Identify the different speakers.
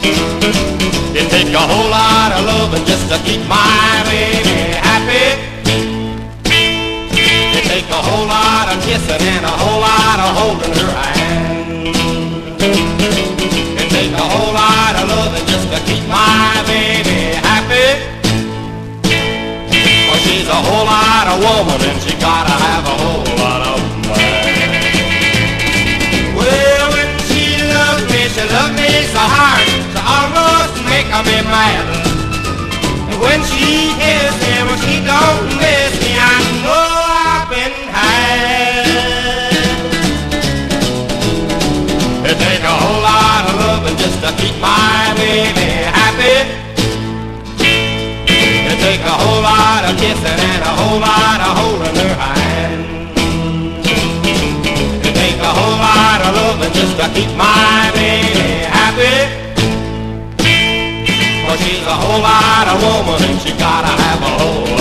Speaker 1: It takes a whole lot of loving just to keep my baby happy. It takes a whole lot of kissing and a whole lot of holding her hand. It takes a whole lot of loving just to keep my baby happy. Well, she's a whole lot of woman and she gotta have a whole lot of man. Well, when she loves me so hard, she almost make me mad. And when she kisses me, when she don't miss me, I know I've been had. It takes a whole lot of loving just to keep my baby happy. It takes a whole lot of kissing and a whole lot of holding her hand. It takes a whole lot of loving just to keep my baby happy. For she's a whole lot of woman and she gotta have a whole lot